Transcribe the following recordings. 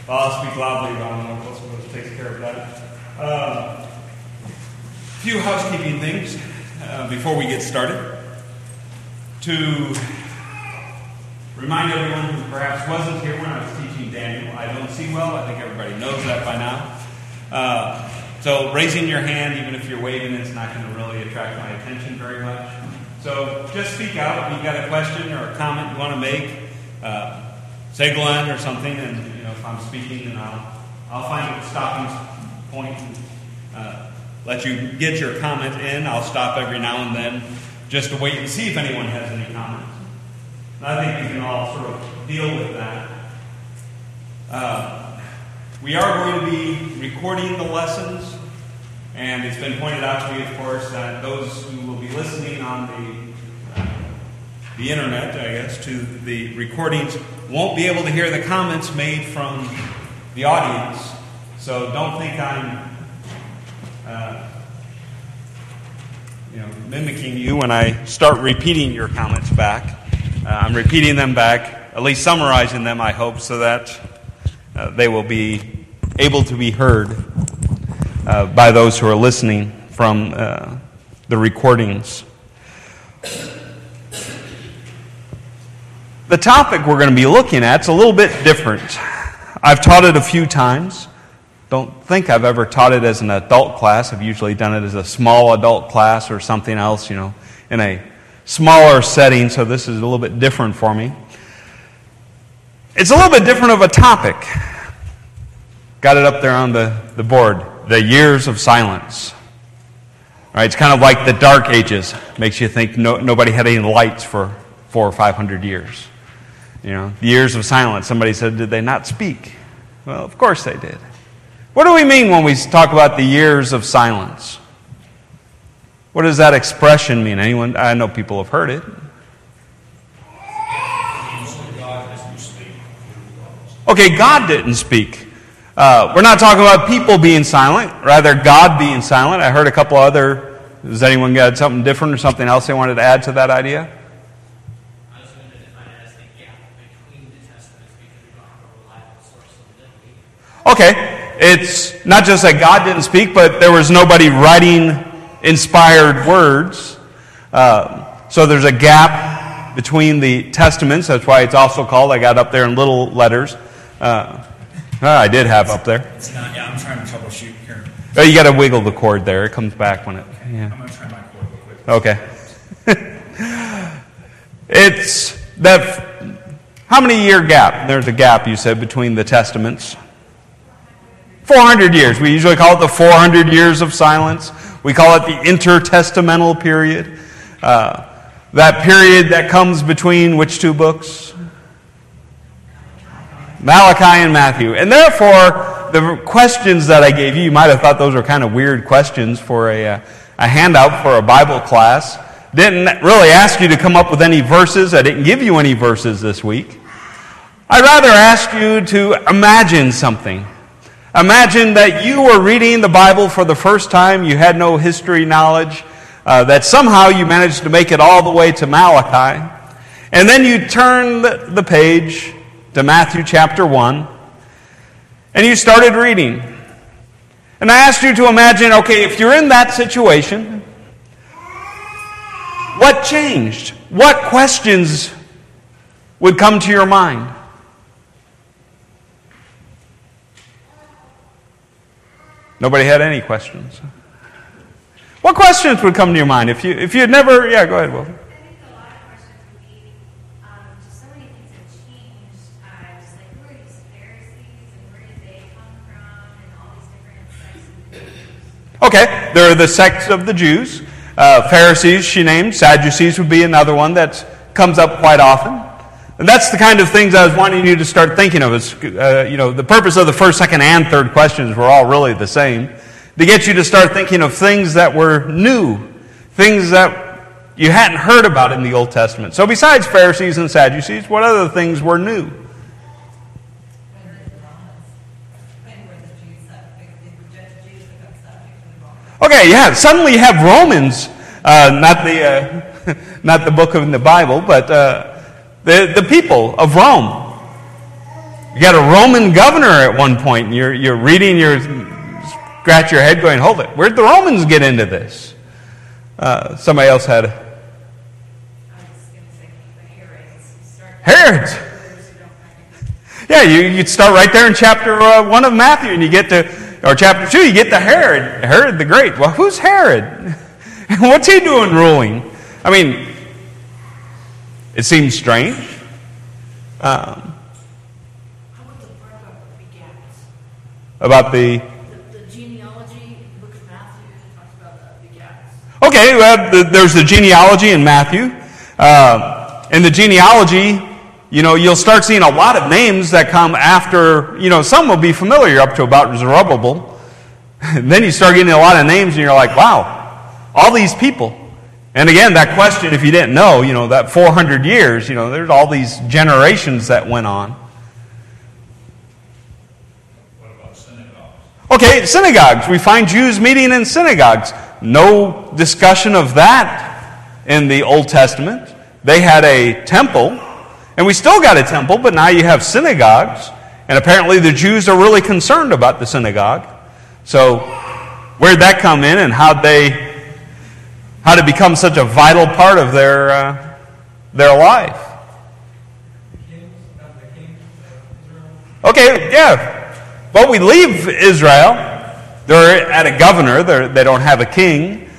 Well, I'll speak loudly around the Northwest Village takes care of that. A few housekeeping things before we get started. To remind everyone who perhaps wasn't here when I was teaching Daniel, I don't see well. I think everybody knows that by now. So raising your hand, even if you're waving, it's not going to really attract my attention very much. So just speak out if you've got a question or a comment you want to make. Say Glenn or something, and if I'm speaking, then I'll find a stopping point and let you get your comment in. I'll stop every now and then just to wait and see if anyone has any comments. And I think we can all sort of deal with that. We are going to be recording the lessons, and it's been pointed out to me, of course, that those who will be listening on the internet, I guess, to the recordings won't be able to hear the comments made from the audience. So don't think I'm mimicking you when I start repeating your comments back. I'm repeating them back, at least summarizing them, I hope, so that they will be able to be heard by those who are listening from the recordings. The topic we're going to be looking at is a little bit different. I've taught it a few times. Don't think I've ever taught it as an adult class. I've usually done it as a small adult class or something else, in a smaller setting, so this is a little bit different for me. It's a little bit different of a topic. Got it up there on the board. The years of silence. All right, it's kind of like the Dark Ages. Makes you think nobody had any lights for 400 or 500 years. The years of silence. Somebody said, did they not speak? Well, of course they did. What do we mean when we talk about the years of silence? What does that expression mean? Anyone? I know people have heard it. Okay, God didn't speak. We're not talking about people being silent, rather God being silent. I heard a couple other. Does anyone got something different or something else they wanted to add to that idea? I was going to define it as the gap between the testaments because we don't have a reliable source of the Okay, it's not just that God didn't speak, but there was nobody writing inspired words. So there's a gap between the testaments. That's why it's also called, I got up there in little letters. I did have up there. It's not, I'm trying to troubleshoot here. Oh, you got to wiggle the cord there. It comes back when it... Yeah. I'm going to try my cord real quick. Okay. It's that... How many year gap? There's a gap, you said, between the testaments. 400 years. We usually call it the 400 years of silence. We call it the intertestamental period. That period that comes between which two books? Malachi and Matthew. And therefore, the questions that I gave you, you might have thought those were kind of weird questions for a handout for a Bible class. Didn't really ask you to come up with any verses. I didn't give you any verses this week. I'd rather ask you to imagine something. Imagine that you were reading the Bible for the first time. You had no history knowledge. That somehow you managed to make it all the way to Malachi. And then you turn the page to Matthew chapter 1, and you started reading. And I asked you to imagine, okay, if you're in that situation, what changed? What questions would come to your mind? Nobody had any questions. What questions would come to your mind if you had never... Yeah, go ahead, Will. Okay, there are the sects of the Jews. Pharisees, she named. Sadducees would be another one that comes up quite often. And that's the kind of things I was wanting you to start thinking of. The purpose of the first, second, and third questions were all really the same. To get you to start thinking of things that were new. Things that you hadn't heard about in the Old Testament. So besides Pharisees and Sadducees, what other things were new? Okay, yeah, suddenly you have Romans, not the book of the Bible, but the people of Rome. You got a Roman governor at one point, and you're reading, you scratch your head going, hold it, where'd the Romans get into this? Somebody else had... I was going to say the Herods. Herods! Yeah, you'd start right there in chapter 1 of Matthew, and you get to, or chapter 2, you get to Herod the Great. Well, who's Herod? What's he doing ruling? I mean, it seems strange. How about the part about begats? About the... The genealogy in the book of Matthew talks about begats. Okay, well, there's the genealogy in Matthew. In the genealogy, you'll start seeing a lot of names that come after, some will be familiar up to about Zerubbabel. And then you start getting a lot of names and you're like, wow, all these people. And again, that question, if you didn't know, that 400 years, there's all these generations that went on. What about synagogues? Okay, synagogues. We find Jews meeting in synagogues. No discussion of that in the Old Testament. They had a temple, and we still got a temple, but now you have synagogues. And apparently the Jews are really concerned about the synagogue. So where'd that come in, and how to become such a vital part of their life? Okay, yeah. Well, we leave Israel. They're at a governor. They don't have a king.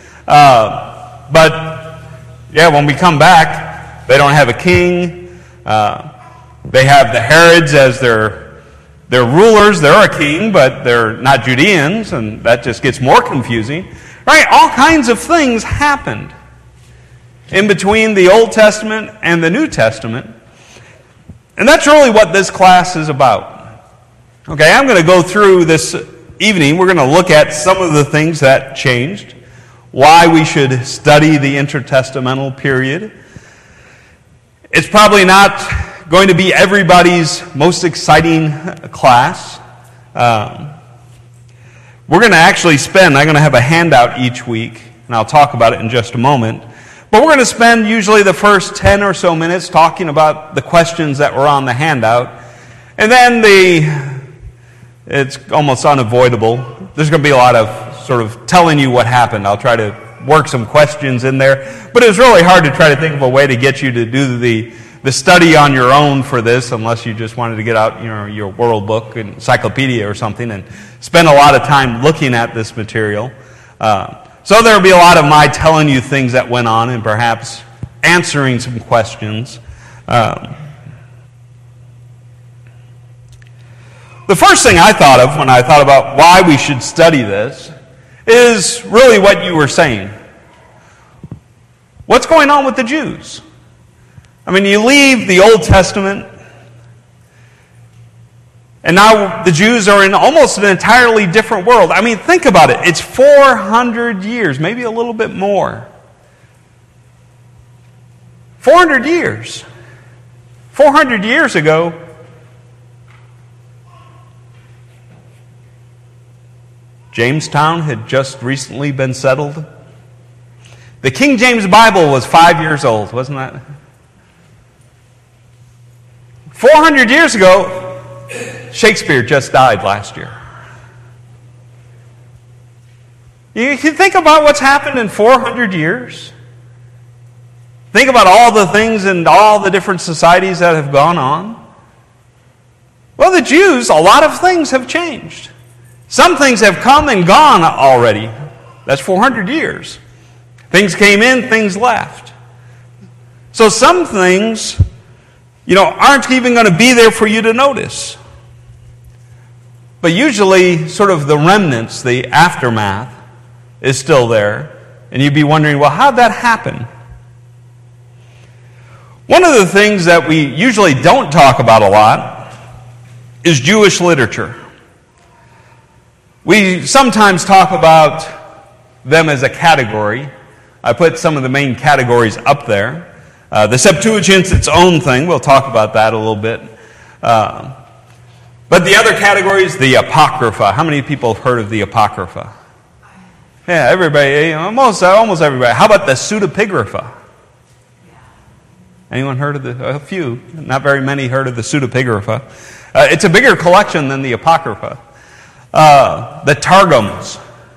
But, yeah, when we come back, they don't have a king. They have the Herods as their rulers. They're a king, but they're not Judeans, and that just gets more confusing. Right? All kinds of things happened in between the Old Testament and the New Testament. And that's really what this class is about. Okay, I'm going to go through this evening. We're going to look at some of the things that changed, why we should study the intertestamental period. It's probably not going to be everybody's most exciting class. We're going to actually I'm going to have a handout each week, and I'll talk about it in just a moment. But we're going to spend usually the first 10 or so minutes talking about the questions that were on the handout. And then it's almost unavoidable. There's going to be a lot of sort of telling you what happened. I'll try to work some questions in there. But it was really hard to try to think of a way to get you to do the study on your own for this, unless you just wanted to get out your World Book, encyclopedia or something, and spend a lot of time looking at this material. So there will be a lot of my telling you things that went on and perhaps answering some questions. The first thing I thought of when I thought about why we should study this is really what you were saying. What's going on with the Jews? I mean, you leave the Old Testament, and now the Jews are in almost an entirely different world. I mean, think about it. It's 400 years, maybe a little bit more. 400 years. 400 years ago, Jamestown had just recently been settled. The King James Bible was 5 years old, wasn't that? 400 years ago, Shakespeare just died last year. You can think about what's happened in 400 years. Think about all the things and all the different societies that have gone on. Well, the Jews, a lot of things have changed. Some things have come and gone already. That's 400 years. Things came in, things left. So some things, aren't even going to be there for you to notice. But usually, sort of the remnants, the aftermath, is still there. And you'd be wondering, well, how'd that happen? One of the things that we usually don't talk about a lot is Jewish literature. We sometimes talk about them as a category. I put some of the main categories up there. The Septuagint's its own thing. We'll talk about that a little bit. But the other category is the Apocrypha. How many people have heard of the Apocrypha? Yeah, everybody, almost everybody. How about the Pseudepigrapha? Anyone heard of a few, not very many heard of the Pseudepigrapha. It's a bigger collection than the Apocrypha. The Targums.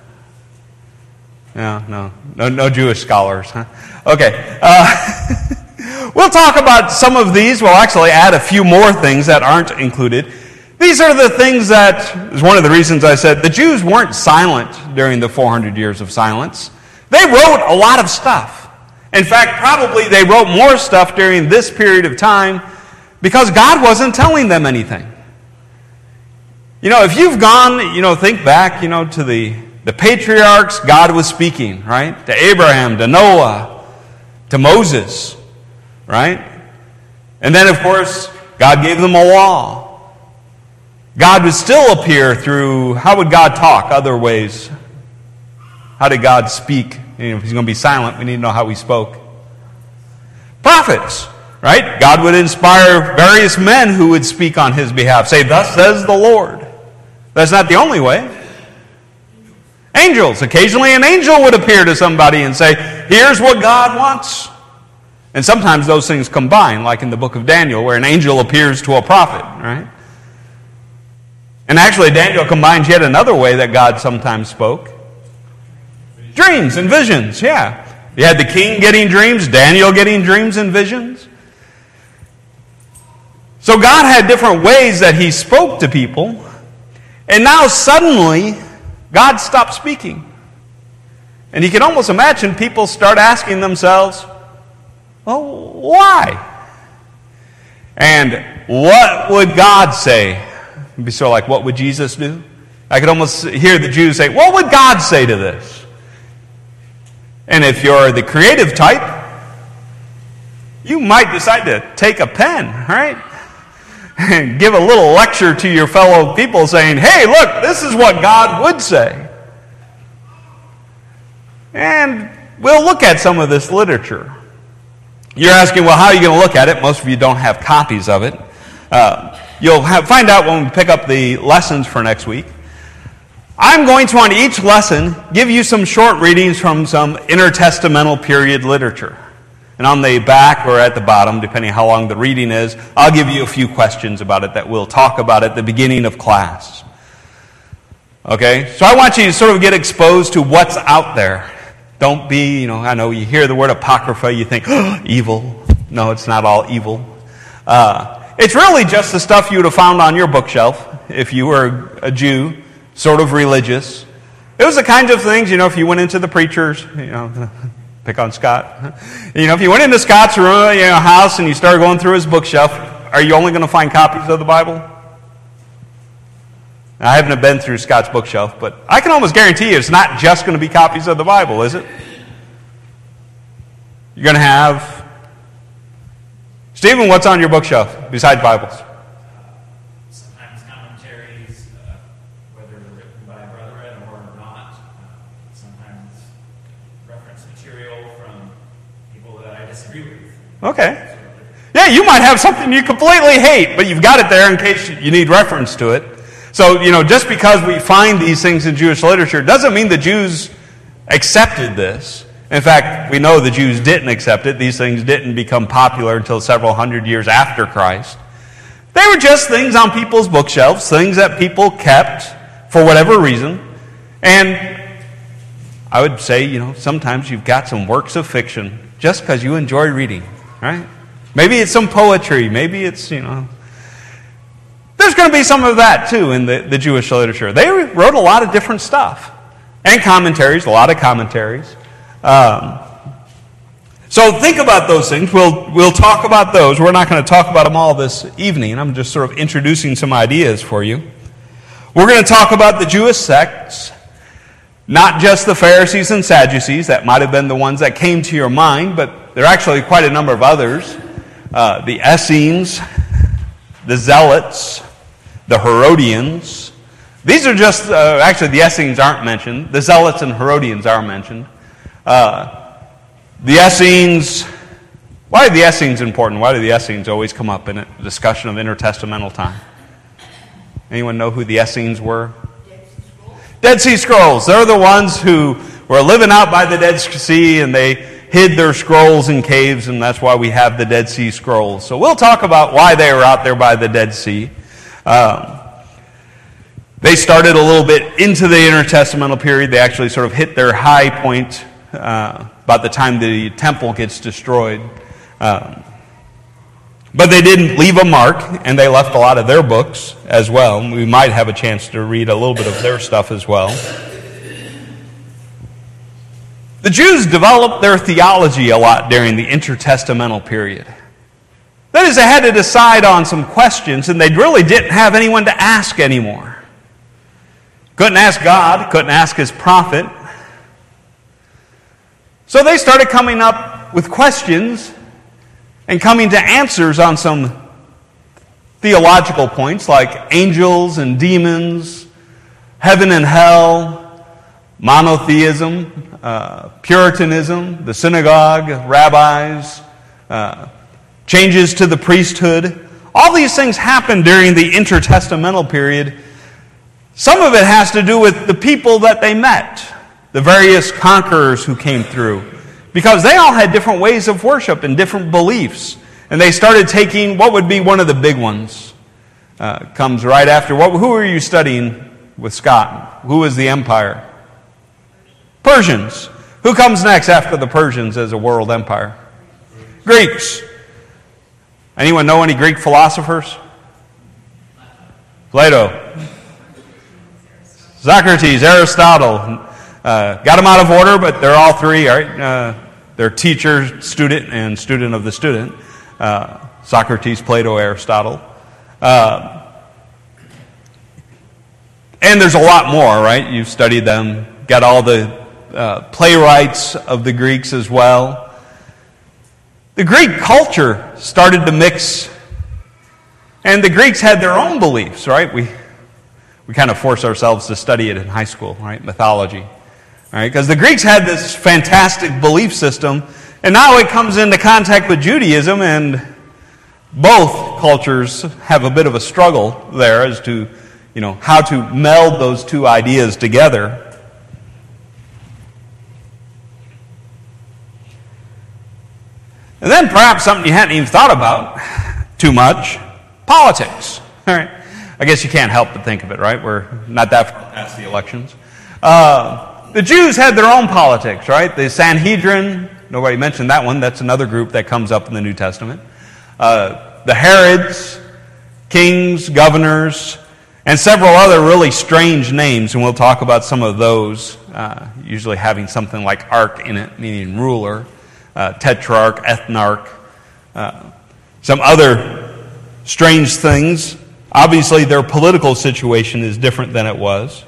No Jewish scholars, huh? Okay. We'll talk about some of these. We'll actually add a few more things that aren't included. These are the things that is one of the reasons I said the Jews weren't silent during the 400 years of silence. They wrote a lot of stuff. In fact, probably they wrote more stuff during this period of time because God wasn't telling them anything. If you've gone, think back, to the patriarchs, God was speaking, right? To Abraham, to Noah, to Moses, right? And then, of course, God gave them a law. God would still appear through, how would God talk? Other ways. How did God speak? If he's going to be silent, we need to know how he spoke. Prophets, right? God would inspire various men who would speak on his behalf. Say, thus says the Lord. That's not the only way. Angels. Occasionally an angel would appear to somebody and say, here's what God wants. And sometimes those things combine, like in the book of Daniel, where an angel appears to a prophet, right? And actually, Daniel combines yet another way that God sometimes spoke. Dreams and visions, yeah. You had the king getting dreams, Daniel getting dreams and visions. So God had different ways that he spoke to people. And now suddenly, God stopped speaking. And you can almost imagine people start asking themselves, well, why? And what would God say? It'd be sort of like, what would Jesus do? I could almost hear the Jews say, what would God say to this? And if you're the creative type, you might decide to take a pen, right? And give a little lecture to your fellow people saying, hey, look, this is what God would say. And we'll look at some of this literature. You're asking, well, how are you going to look at it? Most of you don't have copies of it. You'll find out when we pick up the lessons for next week. I'm going to, on each lesson, give you some short readings from some intertestamental period literature. And on the back or at the bottom, depending on how long the reading is, I'll give you a few questions about it that we'll talk about at the beginning of class. Okay? So I want you to sort of get exposed to what's out there. Don't be, I know you hear the word Apocrypha, you think, oh, evil. No, it's not all evil. It's really just the stuff you would have found on your bookshelf if you were a Jew, sort of religious. It was the kinds of things, if you went into the preachers, pick on Scott. If you went into Scott's room, house and you started going through his bookshelf, are you only going to find copies of the Bible? Now, I haven't been through Scott's bookshelf, but I can almost guarantee you it's not just going to be copies of the Bible, is it? You're going to have... Stephen, what's on your bookshelf besides Bibles? Sometimes commentaries, whether they're written by brethren or not. Sometimes reference material from people that I disagree with. Okay. Yeah, you might have something you completely hate, but you've got it there in case you need reference to it. So, just because we find these things in Jewish literature doesn't mean the Jews accepted this. In fact, we know the Jews didn't accept it. These things didn't become popular until several hundred years after Christ. They were just things on people's bookshelves, things that people kept for whatever reason. And I would say, sometimes you've got some works of fiction just because you enjoy reading, right? Maybe it's some poetry. Maybe it's, there's going to be some of that, too, in the Jewish literature. They wrote a lot of different stuff. And commentaries, a lot of commentaries. So think about those things. We'll talk about those. We're not going to talk about them all this evening. I'm just sort of introducing some ideas for you. We're going to talk about the Jewish sects, not just the Pharisees and Sadducees. That might have been the ones that came to your mind, but there are actually quite a number of others. The Essenes, the Zealots, the Herodians. These are just, actually the Essenes aren't mentioned. The Zealots and Herodians are mentioned. The Essenes, why are the Essenes important? Why do the Essenes always come up in a discussion of intertestamental time? Anyone know who the Essenes were? Dead Sea Scrolls. They're the ones who were living out by the Dead Sea, and they hid their scrolls in caves, and that's why we have the Dead Sea Scrolls. So we'll talk about why they were out there by the Dead Sea. They started a little bit into the intertestamental period. They actually sort of hit their high point about the time the temple gets destroyed. But they didn't leave a mark, and they left a lot of their books as well. We might have a chance to read a little bit of their stuff as well. The Jews developed their theology a lot during the intertestamental period. That is, they had to decide on some questions, and they really didn't have anyone to ask anymore. Couldn't ask God, couldn't ask his prophet. So they started coming up with questions and coming to answers on some theological points like angels and demons, heaven and hell, monotheism, Puritanism, the synagogue, rabbis, changes to the priesthood. All these things happened during the intertestamental period. Some of it has to do with the people that they met, the various conquerors who came through, because they all had different ways of worship and different beliefs. And they started taking what would be one of the big ones. Comes right after. Who are you studying with Scott? Who was the empire? Persians. Who comes next after the Persians as a world empire? Greeks. Anyone know any Greek philosophers? Plato. Socrates, Aristotle. Got them out of order, but they're all three, right? They're teacher, student, and student of the student. Socrates, Plato, Aristotle. And there's a lot more, right? You've studied them. Got all the playwrights of the Greeks as well. The Greek culture started to mix, and the Greeks had their own beliefs, right? We kind of force ourselves to study it in high school, right? Mythology, right? Because the Greeks had this fantastic belief system, and now it comes into contact with Judaism, and both cultures have a bit of a struggle there as to, how to meld those two ideas together. And then perhaps something you hadn't even thought about too much, politics. All right. I guess you can't help but think of it, right? We're not that far past the elections. The Jews had their own politics, right? The Sanhedrin, nobody mentioned that one. That's another group that comes up in the New Testament. The Herods, kings, governors, and several other really strange names, and we'll talk about some of those, usually having something like arch in it, meaning ruler. Tetrarch, ethnarch, some other strange things. Obviously, their political situation is different than it was.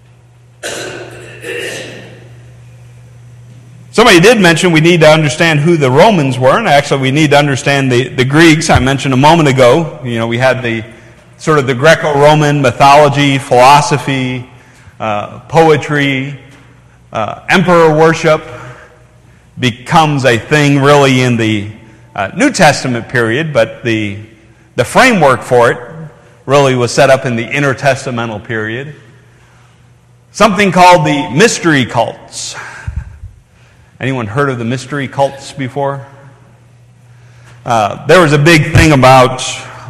Somebody did mention we need to understand who the Romans were, and actually we need to understand the Greeks. I mentioned a moment ago, we had the sort of the Greco-Roman mythology, philosophy, poetry, emperor worship, becomes a thing really in the New Testament period, but the framework for it really was set up in the intertestamental period. Something called the mystery cults. Anyone heard of the mystery cults before? There was a big thing about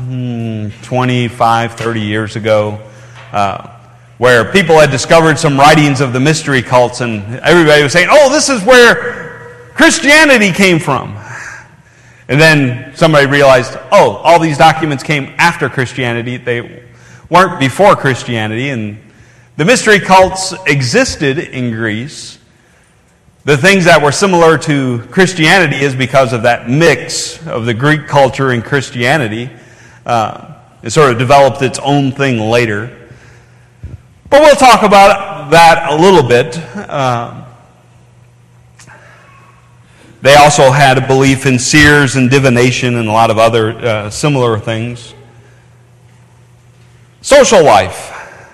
25, 30 years ago where people had discovered some writings of the mystery cults, and everybody was saying, oh, this is where Christianity came from. And then somebody realized, all these documents came after Christianity. They weren't before Christianity. And the mystery cults existed in Greece. The things that were similar to Christianity is because of that mix of the Greek culture and Christianity. It sort of developed its own thing later. But we'll talk about that a little bit. They also had a belief in seers and divination and a lot of other similar things. Social life.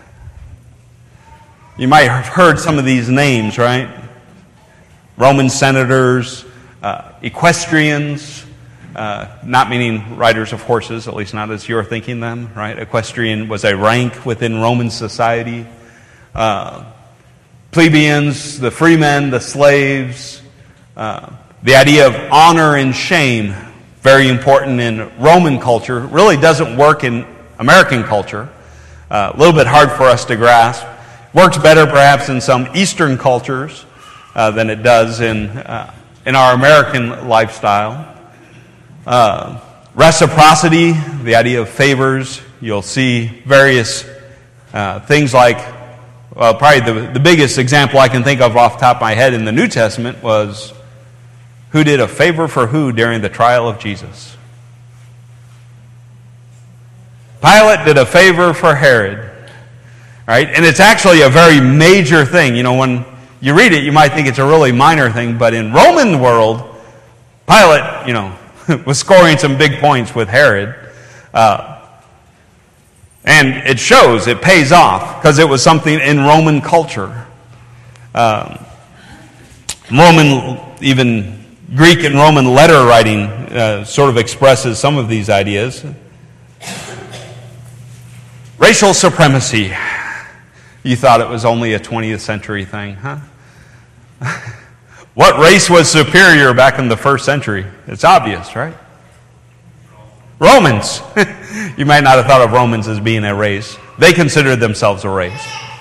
You might have heard some of these names, right? Roman senators, equestrians, not meaning riders of horses, at least not as you're thinking them, right? Equestrian was a rank within Roman society. Plebeians, the freemen, the slaves, The idea of honor and shame, very important in Roman culture, really doesn't work in American culture. A little bit hard for us to grasp. Works better perhaps in some Eastern cultures than it does in our American lifestyle. Reciprocity, the idea of favors. You'll see various things like, well, probably the biggest example I can think of off the top of my head in the New Testament was who did a favor for who during the trial of Jesus? Pilate did a favor for Herod. Right? And it's actually a very major thing. You know, when you read it, you might think it's a really minor thing, but in Roman world, Pilate, was scoring some big points with Herod. And it shows, it pays off, because it was something in Roman culture. Even Greek and Roman letter writing sort of expresses some of these ideas. Racial supremacy. You thought it was only a 20th century thing, huh? What race was superior back in the first century? It's obvious, right? Romans. You might not have thought of Romans as being a race. They considered themselves a race.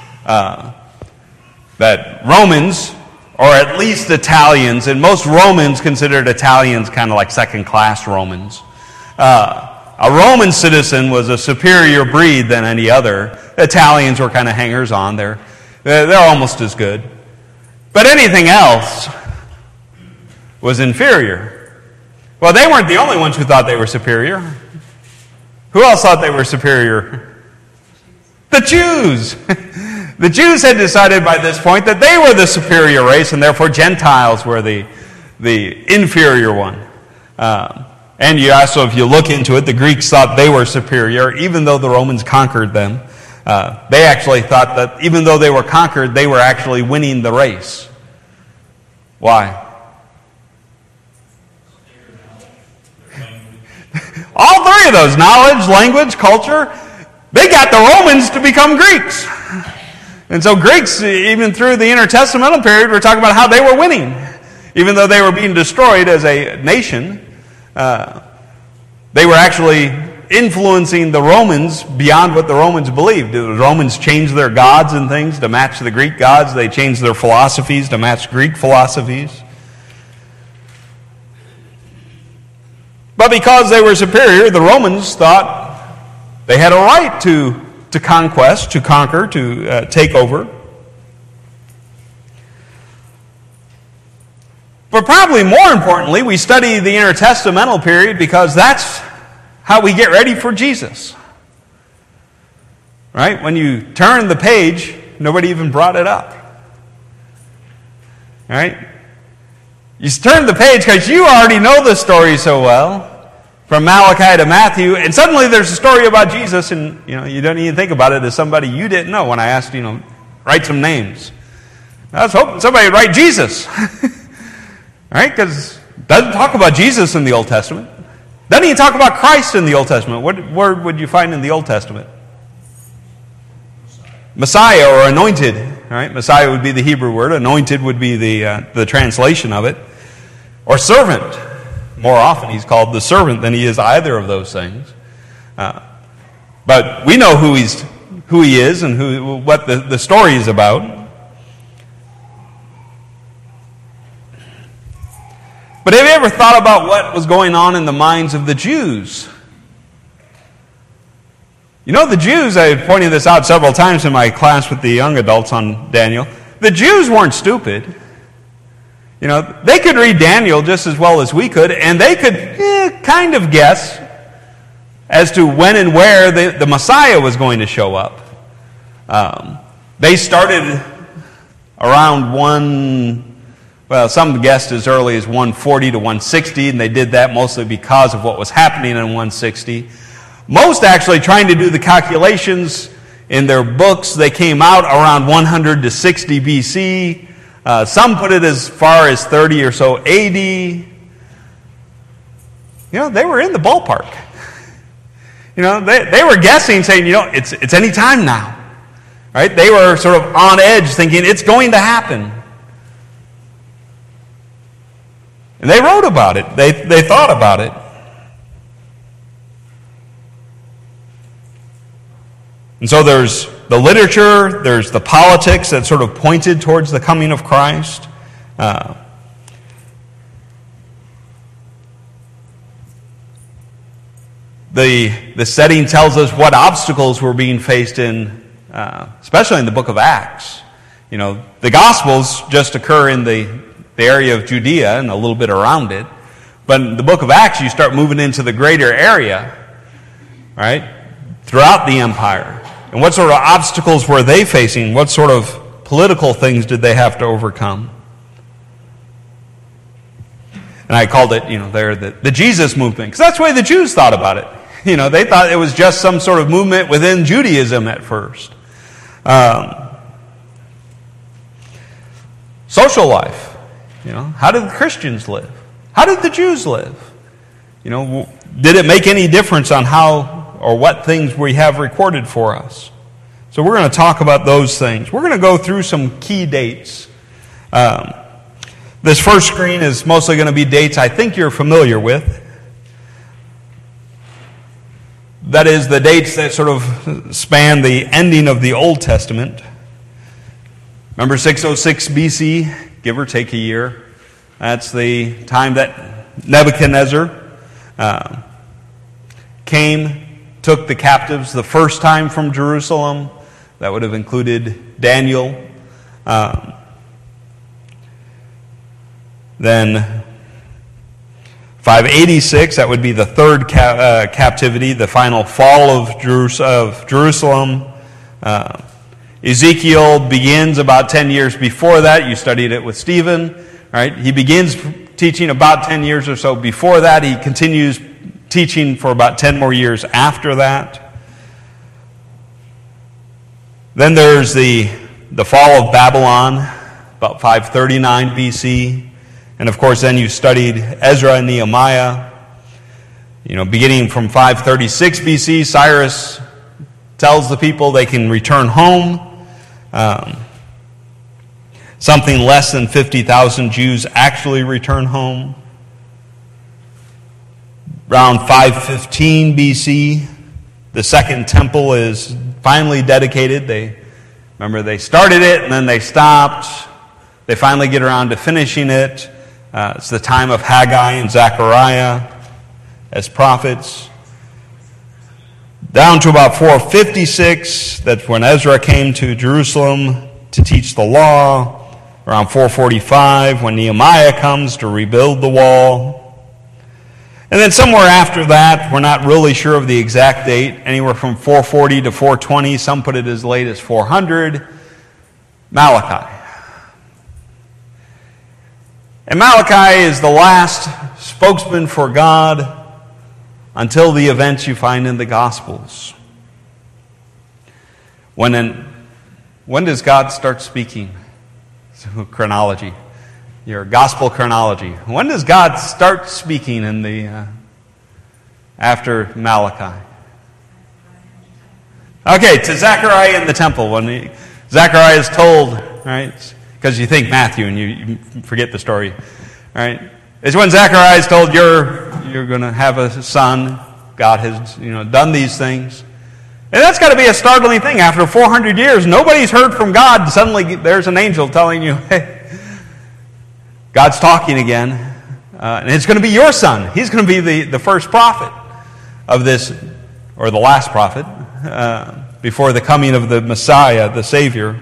That Romans, or at least Italians, and most Romans considered Italians kind of like second-class Romans. A Roman citizen was a superior breed than any other. Italians were kind of hangers-on. They're almost as good. But anything else was inferior. Well, they weren't the only ones who thought they were superior. Who else thought they were superior? The Jews. The Jews had decided by this point that they were the superior race, and therefore Gentiles were the inferior one. And you also, if you look into it, the Greeks thought they were superior, even though the Romans conquered them. They actually thought that even though they were conquered, they were actually winning the race. Why? All three of those, knowledge, language, culture, they got the Romans to become Greeks. And so Greeks, even through the intertestamental period, were talking about how they were winning. Even though they were being destroyed as a nation, they were actually influencing the Romans beyond what the Romans believed. The Romans changed their gods and things to match the Greek gods. They changed their philosophies to match Greek philosophies. But because they were superior, the Romans thought they had a right to conquest, to conquer, to take over. But probably more importantly, we study the intertestamental period because that's how we get ready for Jesus. Right? When you turn the page, nobody even brought it up. Right? You turn the page because you already know the story so well, from Malachi to Matthew, and suddenly there's a story about Jesus, and you don't even think about it as somebody you didn't know. When I asked, write some names, I was hoping somebody would write Jesus. Right? Because it doesn't talk about Jesus in the Old Testament. Doesn't even talk about Christ in the Old Testament. What word would you find in the Old Testament? Messiah or anointed. Right? Messiah would be the Hebrew word. Anointed would be the translation of it. Or servant. More often he's called the servant than he is either of those things. But we know who he is and what the story is about. But have you ever thought about what was going on in the minds of the Jews? The Jews, I pointed this out several times in my class with the young adults on Daniel. The Jews weren't stupid. They could read Daniel just as well as we could, and they could kind of guess as to when and where the Messiah was going to show up. They started around some guessed as early as 140 to 160, and they did that mostly because of what was happening in 160. Most actually trying to do the calculations in their books, they came out around 100 to 60 BC. Some put it as far as 30 or so AD. They were in the ballpark. They were guessing, saying, it's any time now. Right? They were sort of on edge, thinking it's going to happen. And they wrote about it. They thought about it. And so there's the literature, there's the politics that sort of pointed towards the coming of Christ. The setting tells us what obstacles were being faced in, especially in the book of Acts. You know, the Gospels just occur in the area of Judea and a little bit around it. But in the book of Acts, you start moving into the greater area, right, throughout the empire. And what sort of obstacles were they facing? What sort of political things did they have to overcome? And I called it, there the Jesus movement, because that's the way the Jews thought about it. They thought it was just some sort of movement within Judaism at first. Social life. How did the Christians live? How did the Jews live? Did it make any difference on how or what things we have recorded for us? So we're going to talk about those things. We're going to go through some key dates. This first screen is mostly going to be dates I think you're familiar with. That is the dates that sort of span the ending of the Old Testament. Remember 606 BC, give or take a year. That's the time that Nebuchadnezzar came, took the captives the first time from Jerusalem. That would have included Daniel. Then 586, that would be the third captivity, the final fall of Jerusalem. Ezekiel begins about 10 years before that. You studied it with Stephen. Right? He begins teaching about 10 years or so before that. He continues teaching for about 10 more years after that. Then there's the fall of Babylon, about 539 BC. And of course, then you studied Ezra and Nehemiah. Beginning from 536 BC, Cyrus tells the people they can return home. Something less than 50,000 Jews actually return home. Around 515 BC, the Second Temple is finally dedicated. They started it and then they stopped. They finally get around to finishing it. It's the time of Haggai and Zechariah as prophets. Down to about 456, that's when Ezra came to Jerusalem to teach the law. Around 445, when Nehemiah comes to rebuild the wall. And then somewhere after that, we're not really sure of the exact date, anywhere from 440 to 420, some put it as late as 400, Malachi. And Malachi is the last spokesman for God until the events you find in the Gospels. When does God start speaking? Chronology. Your gospel chronology. When does God start speaking in the after Malachi? Okay, to Zechariah in the temple. When Zechariah is told, right? Because you think Matthew and you forget the story, right? It's when Zechariah is told you're going to have a son. God has done these things. And that's got to be a startling thing. After 400 years, nobody's heard from God. Suddenly there's an angel telling you, hey, God's talking again. And it's going to be your son. He's going to be the first prophet of this, or the last prophet, before the coming of the Messiah, the Savior.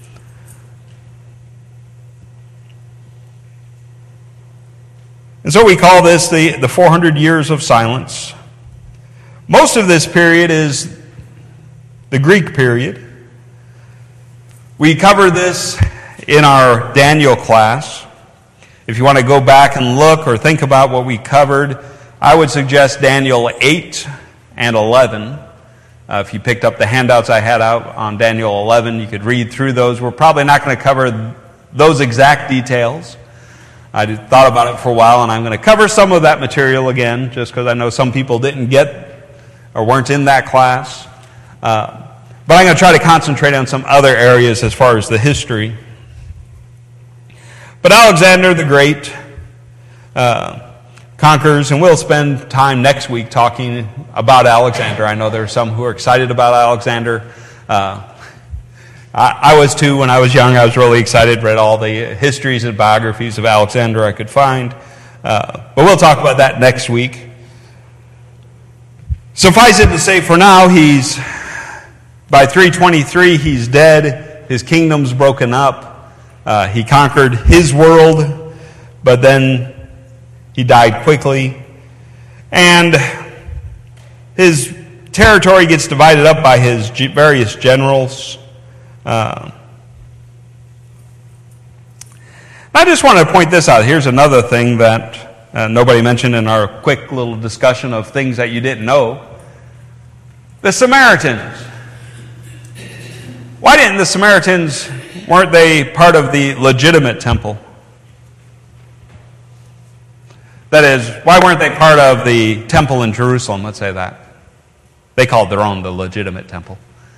And so we call this the 400 years of silence. Most of this period is the Greek period. We covered this in our Daniel class. If you want to go back and look or think about what we covered, I would suggest Daniel 8 and 11. If you picked up the handouts I had out on Daniel 11, you could read through those. We're probably not going to cover those exact details. I thought about it for a while, and I'm going to cover some of that material again, just because I know some people didn't get or weren't in that class. But I'm going to try to concentrate on some other areas as far as the history. But Alexander the Great conquers, and we'll spend time next week talking about Alexander. I know there are some who are excited about Alexander. I was too when I was young. I was really excited, read all the histories and biographies of Alexander I could find. But we'll talk about that next week. Suffice it to say, for now, by 323, he's dead. His kingdom's broken up. He conquered his world, but then he died quickly. And his territory gets divided up by his various generals. I just want to point this out. Here's another thing that nobody mentioned in our quick little discussion of things that you didn't know. The Samaritans. Why didn't the Samaritans, weren't they part of the legitimate temple? That is, why weren't they part of the temple in Jerusalem? Let's say that. They called their own the legitimate temple.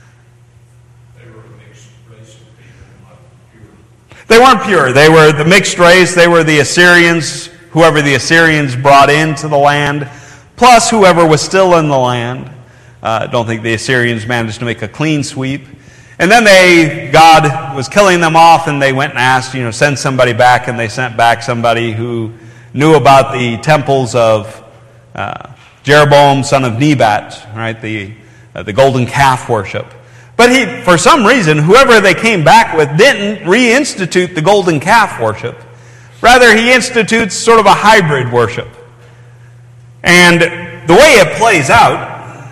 They weren't pure. They were the mixed race. They were the Assyrians, whoever the Assyrians brought into the land, plus whoever was still in the land. I don't think the Assyrians managed to make a clean sweep. And then God was killing them off, and they went and asked, send somebody back, and they sent back somebody who knew about the temples of Jeroboam, son of Nebat, right? The golden calf worship. But for some reason, whoever they came back with didn't reinstitute the golden calf worship. Rather, he institutes sort of a hybrid worship. And the way it plays out,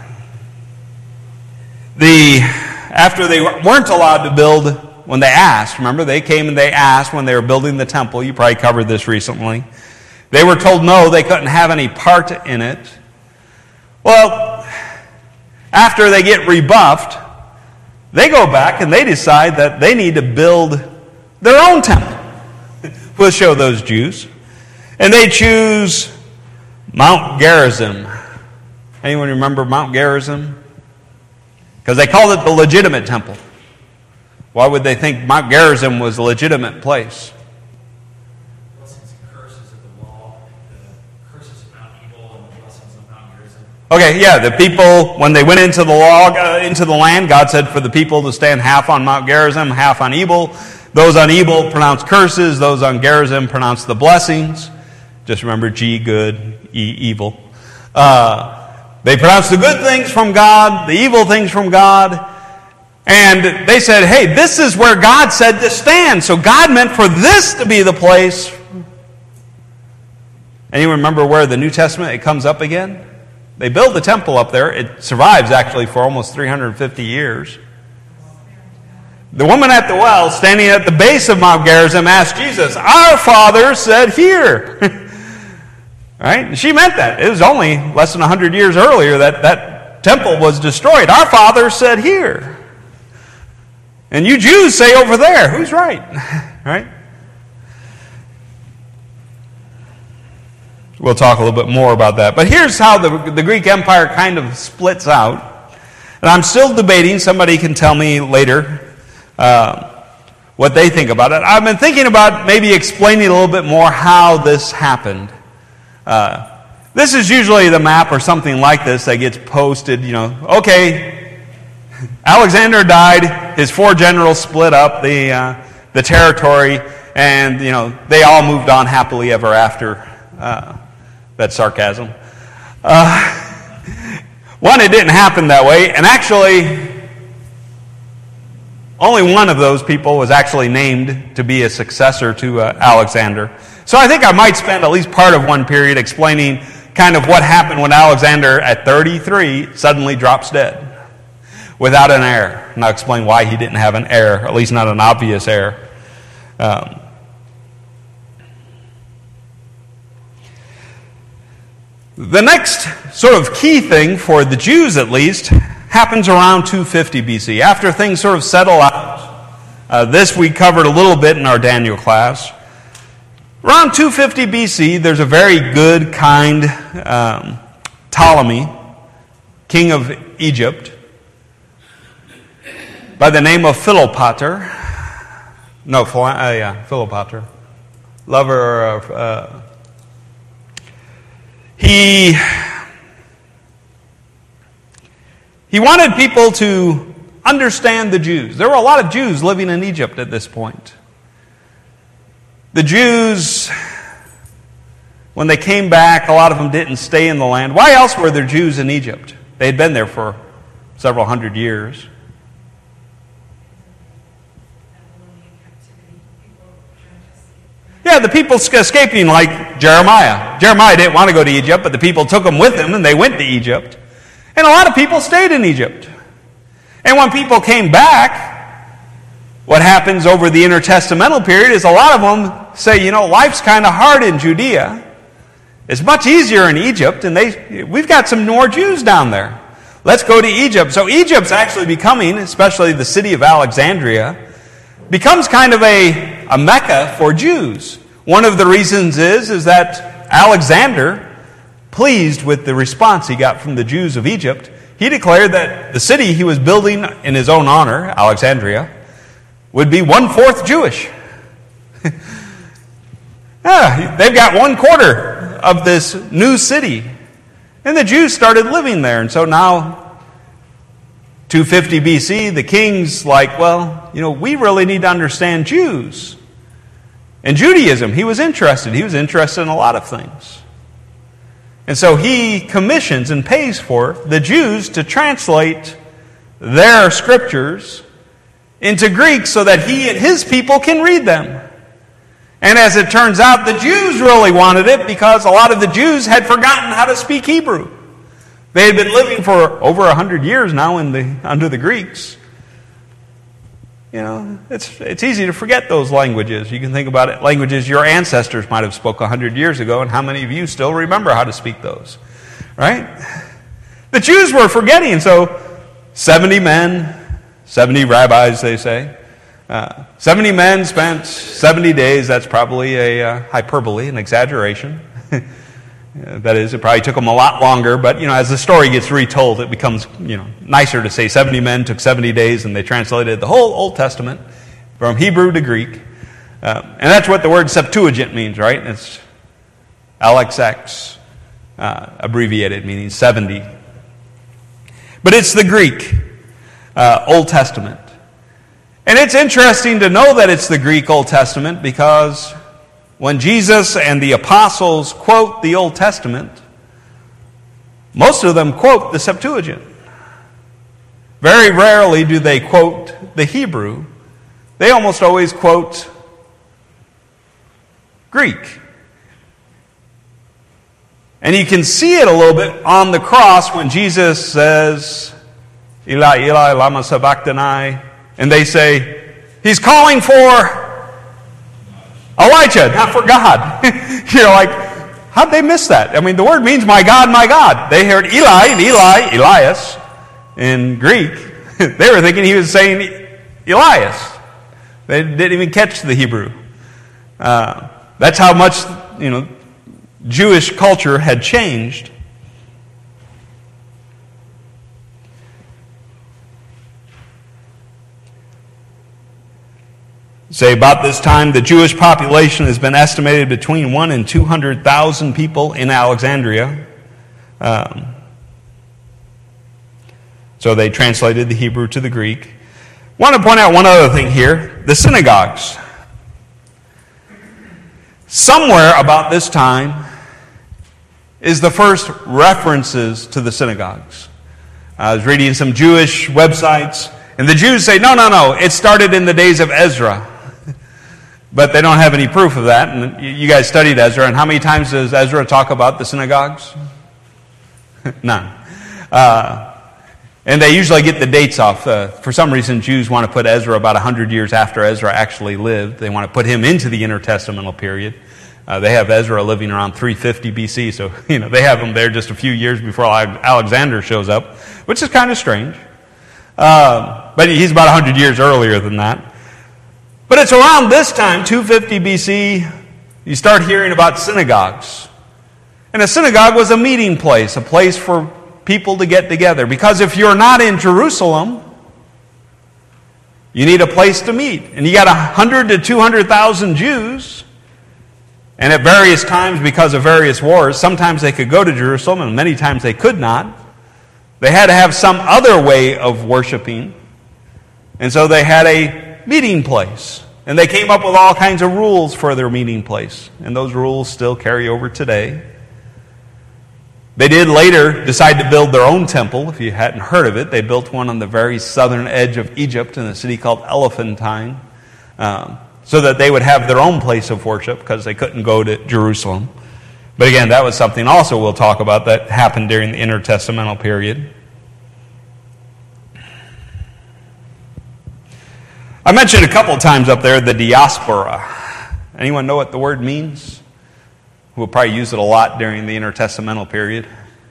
after they weren't allowed to build, when they asked, remember, they came and they asked when they were building the temple. You probably covered this recently. They were told no, they couldn't have any part in it. Well, after they get rebuffed, they go back and they decide that they need to build their own temple. We'll show those Jews. And they choose Mount Gerizim. Anyone remember Mount Gerizim? Because they called it the legitimate temple. Why would they think Mount Gerizim was a legitimate place? Blessings and curses of the law, the curses of Mount Ebal and the blessings of Mount Gerizim. Okay, yeah, the people, when they went into the land, God said for the people to stand half on Mount Gerizim, half on Ebal. Those on Ebal pronounced curses, those on Gerizim pronounced the blessings. Just remember G, good, E, evil. They pronounced the good things from God, the evil things from God. And they said, hey, this is where God said to stand. So God meant for this to be the place. Anyone remember where the New Testament, it comes up again? They build the temple up there. It survives actually for almost 350 years. The woman at the well, standing at the base of Mount Gerizim, asked Jesus, our father said here. Right? And she meant that. It was only less than 100 years earlier that temple was destroyed. Our father said here. And you Jews say over there. Who's right? Right? We'll talk a little bit more about that. But here's how the Greek Empire kind of splits out. And I'm still debating. Somebody can tell me later what they think about it. I've been thinking about maybe explaining a little bit more how this happened. This is usually the map or something like this that gets posted, okay, Alexander died, his 4 generals split up the territory, and, they all moved on happily ever after. That's sarcasm. One, it didn't happen that way, and actually, only one of those people was actually named to be a successor to Alexander. So I think I might spend at least part of one period explaining kind of what happened when Alexander, at 33, suddenly drops dead without an heir. And I'll explain why he didn't have an heir, at least not an obvious heir. The next sort of key thing, for the Jews at least, happens around 250 BC, after things sort of settle out. This we covered a little bit in our Daniel class. Around 250 BC, there's a very good, kind Ptolemy, king of Egypt, by the name of Philopater. Philopater. Lover of He wanted people to understand the Jews. There were a lot of Jews living in Egypt at this point. The Jews, when they came back, a lot of them didn't stay in the land. Why else were there Jews in Egypt? They had been there for several hundred years. Yeah, the people escaping, like Jeremiah. Jeremiah didn't want to go to Egypt, but the people took him with them and they went to Egypt. And a lot of people stayed in Egypt. And when people came back, what happens over the intertestamental period is a lot of them say, life's kind of hard in Judea. It's much easier in Egypt, and we've got some more Jews down there. Let's go to Egypt. So Egypt's actually becoming, especially the city of Alexandria, becomes kind of a Mecca for Jews. One of the reasons is that Alexander, pleased with the response he got from the Jews of Egypt, he declared that the city he was building in his own honor, Alexandria, would be 1/4 Jewish. They've got 1/4 of this new city. And the Jews started living there. And so now, 250 BC, the king's like, we really need to understand Jews. And Judaism, he was interested. He was interested in a lot of things. And so he commissions and pays for the Jews to translate their scriptures into Greek so that he and his people can read them. And as it turns out, the Jews really wanted it because a lot of the Jews had forgotten how to speak Hebrew. They had been living for over 100 years now under the Greeks. It's easy to forget those languages. You can think about it, languages your ancestors might have spoke 100 years ago, and how many of you still remember how to speak those, right? The Jews were forgetting, so 70 men, 70 rabbis, they say. 70 men spent 70 days. That's probably a hyperbole, an exaggeration. That is, it probably took them a lot longer, but, as the story gets retold, it becomes, nicer to say 70 men took 70 days and they translated the whole Old Testament from Hebrew to Greek. And that's what the word Septuagint means, right? It's LXX, abbreviated, meaning 70. But it's the Greek Old Testament. And it's interesting to know that it's the Greek Old Testament because when Jesus and the apostles quote the Old Testament, most of them quote the Septuagint. Very rarely do they quote the Hebrew. They almost always quote Greek. And you can see it a little bit on the cross when Jesus says, Eli, Eli, lama sabachthani. And they say, he's calling for Elijah, not for God. You're like, how'd they miss that? I mean, the word means my God, my God. They heard Eli and Eli, Elias, in Greek. They were thinking he was saying Elias. They didn't even catch the Hebrew. That's how much, Jewish culture had changed. Say about this time, the Jewish population has been estimated between 1 and 200,000 people in Alexandria. So they translated the Hebrew to the Greek. I want to point out one other thing here. The synagogues. Somewhere about this time is the first references to the synagogues. I was reading some Jewish websites, and the Jews say, no, it started in the days of Ezra. But they don't have any proof of that. And you guys studied Ezra, and how many times does Ezra talk about the synagogues? None. And they usually get the dates off. For some reason, Jews want to put Ezra about 100 years after Ezra actually lived. They want to put him into the intertestamental period. They have Ezra living around 350 BC, so they have him there just a few years before Alexander shows up, which is kind of strange. But he's about 100 years earlier than that. But it's around this time, 250 BC, you start hearing about synagogues. And a synagogue was a meeting place, a place for people to get together. Because if you're not in Jerusalem, you need a place to meet. And you got 100 to 200,000 Jews. And at various times, because of various wars, sometimes they could go to Jerusalem, and many times they could not. They had to have some other way of worshiping. And so they had a meeting place. And they came up with all kinds of rules for their meeting place. And those rules still carry over today. They did later decide to build their own temple. If you hadn't heard of it, they built one on the very southern edge of Egypt in a city called Elephantine, so that they would have their own place of worship because they couldn't go to Jerusalem. But again, that was something also we'll talk about that happened during the intertestamental period. I mentioned a couple of times up there the diaspora. Anyone know what the word means? We'll probably use it a lot during the intertestamental period.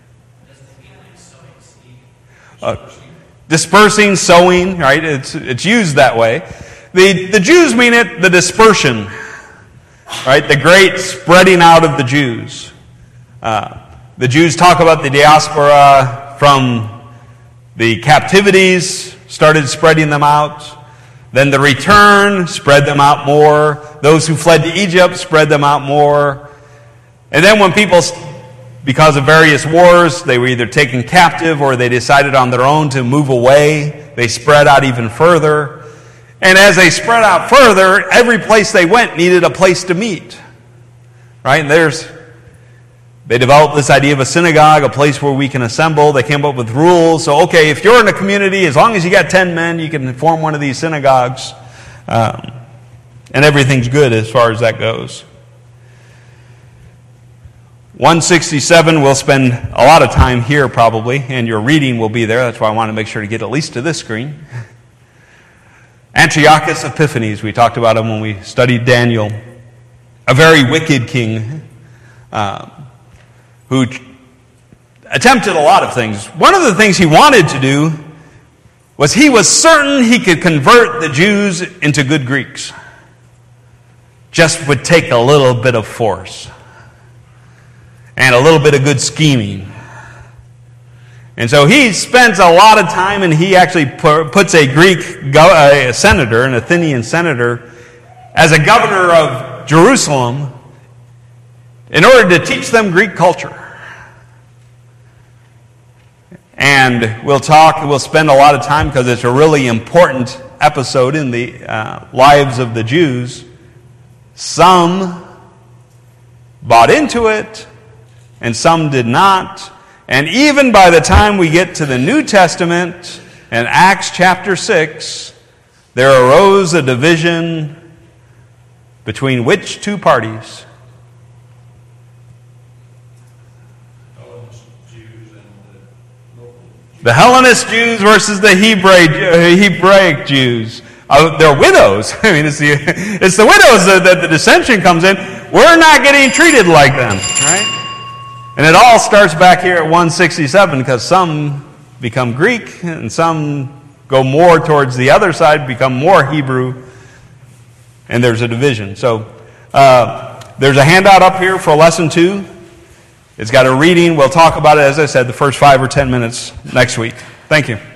Dispersing, sowing, right? It's used that way. The Jews mean it, the dispersion, right? The great spreading out of the Jews. The Jews talk about the diaspora from the captivities, started spreading them out. Then the return spread them out more. Those who fled to Egypt spread them out more. And then when people, because of various wars, they were either taken captive or they decided on their own to move away, they spread out even further. And as they spread out further, every place they went needed a place to meet. Right? And they developed this idea of a synagogue, a place where we can assemble. They came up with rules. So, okay, if you're in a community, as long as you got 10 men, you can form one of these synagogues. And everything's good as far as that goes. 167, we'll spend a lot of time here probably, and your reading will be there. That's why I want to make sure to get at least to this screen. Antiochus Epiphanes, we talked about him when we studied Daniel. A very wicked king who attempted a lot of things. One of the things he wanted to do was he was certain he could convert the Jews into good Greeks. Just would take a little bit of force. And a little bit of good scheming. And so he spends a lot of time, and he actually puts a Greek senator, an Athenian senator, as a governor of Jerusalem in order to teach them Greek culture. And we'll spend a lot of time because it's a really important episode in the lives of the Jews. Some bought into it, and some did not. And even by the time we get to the New Testament, in Acts chapter 6, there arose a division between which two parties? The Hellenist Jews versus the Hebraic Jews. They're widows. I mean, it's the widows that the dissension comes in. We're not getting treated like them, right? And it all starts back here at 167 because some become Greek and some go more towards the other side, become more Hebrew, and there's a division. So there's a handout up here for lesson 2. It's got a reading. We'll talk about it, as I said, the first 5 or 10 minutes next week. Thank you.